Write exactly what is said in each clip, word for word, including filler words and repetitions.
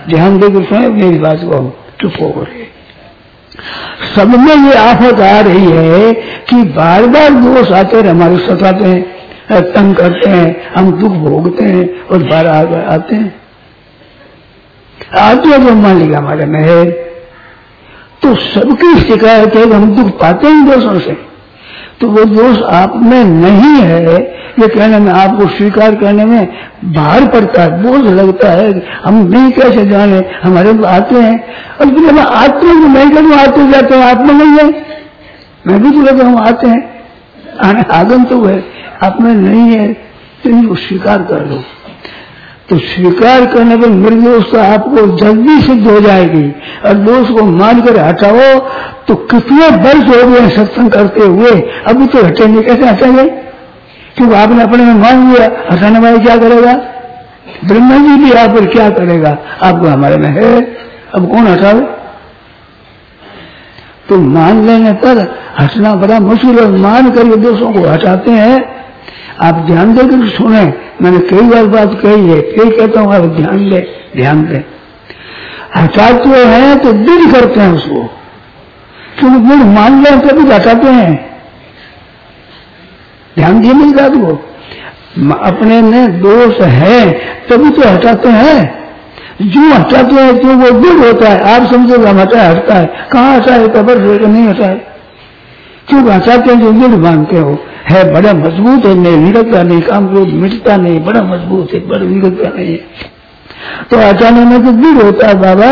ध्यान देकर सुने मेरी बात को, चुप हो रहे। सब में ये आफत आ रही है कि बार बार दोष आते रहे, हमारे सताते हैं, तंग करते हैं, हम दुख भोगते हैं और बार आते हैं। आते हैं तो मान लिया हमारे में है, तो सबकी शिकायत है कि हम दुख पाते हैं दोषों से। तो वो दोष आप में नहीं है, ये कहने में, आपको स्वीकार करने में भार पड़ता है, बोझ लगता है। हम नहीं कैसे जाने, हमारे तो आते हैं, और फिर हम आते हैं तो नहीं करूँ, आते जाते हैं, आप में नहीं है। मैं भी तो कहता हूँ आते हैं, आने आगम तो है, आप में नहीं है, तो इनको स्वीकार कर लो। तो स्वीकार करने पर निर्दोष तो आपको जल्दी सिद्ध हो जाएगी, और दोष को मानकर हटाओ तो कितने वर्ष हो गए सत्संग करते हुए, अभी तो हटेंगे, कैसे हटेंगे? क्योंकि आपने अपने में मान लिया, हटाने वाले क्या करेगा? ब्रह्मा जी भी आप पर क्या करेगा? आपको हमारे में है, अब कौन हटाओ? तो मान लेने पर हटना बड़ा मुश्किल है, मान कर दोषों को हटाते हैं। आप ध्यान देकर सुने, मैंने कई बार बात कही है, फिर कहता हूँ आप ध्यान दे, ध्यान दे। हटाते हैं तो दृढ़ करते हैं उसको, क्योंकि दृढ़ मान लें तभी हटाते हैं। ध्यान दिए नहीं बात को, अपने में दोष है तभी तो हटाते हैं। जो हटाते हैं तो वो दृढ़ होता है। आप समझो हम हटा हटता है, कहाँ हटा है? कबर से नहीं हटा है। क्यों हटाते हैं? जो दृढ़ मानते हो, है बड़ा मजबूत है, नहीं निकलता नहीं, काम को मिटता नहीं, बड़ा मजबूत है, बड़ा निकलता नहीं है। तो हटाने में तो दृढ़ होता है बाबा,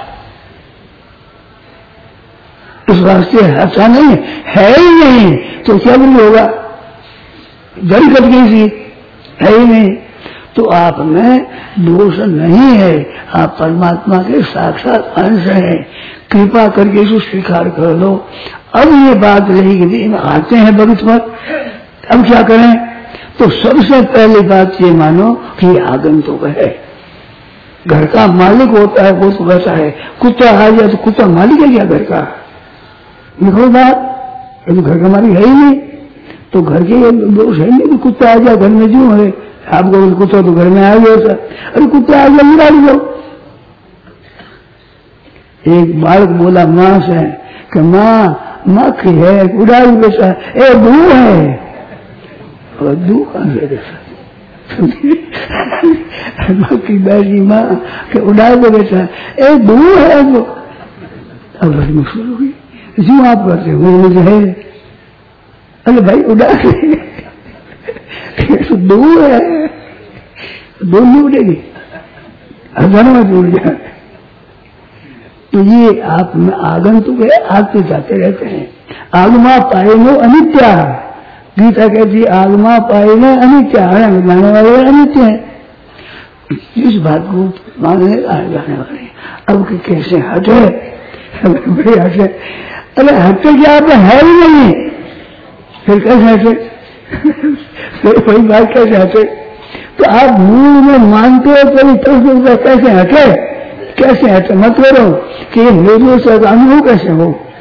इस वास्ते हटा नहीं है ही नहीं तो क्या भी होगा? जड़ कट गई थी, है ही नहीं। तो आप में दोष नहीं है, आप परमात्मा के साक्षात अंश हैं। कृपा करके इसको स्वीकार कर लो। अब ये बात रही कि आते हैं भगत पर, अब क्या करें? तो सबसे पहली बात ये मानो कि आगंतुक है। घर का मालिक होता है वो तो वैसा है, कुत्ता आ जाए तो कुत्ता मालिक है क्या घर का? देखो बात, ये तो घर का मालिक है ही नहीं, तो घर के दोष है नहीं। कुत्ता आ जाए घर में, जो है आपको कुत्ता तो घर में आ गया, अरे कुत्ता आ गया उड़ा दो। एक बालक बोला माँ से कि माँ मक्खी है, उड़ा बेटा, ए धू है, और धू मक्खी बैठी माँ के उड़ा दो बेटा, ए धू है वो। अब बड़ी मुश्किल हो गई, जो आप करते हो मुझे है, अरे भाई उड़ा तो दो है, दो नहीं उड़ेगी, हजारों में उड़ जाए। तो ये आप में आगंतुक है, आते जाते रहते हैं। आगमा पाए नो अनित्या, गीता कहती है आगमा पाए नो अनित्या, जाने वाले अनित्य है। इस बात को मानने जाने वाले अब कि कैसे हटे, बड़े हटे, अरे हटे क्या आप है ही नहीं, फिर कैसे हटे? फिर वही बात कैसे हटे? तो आप मूल में मानते हो तो कैसे हटे? कैसे हटे? मत करो कि मेरे से अनुभव कैसे हो।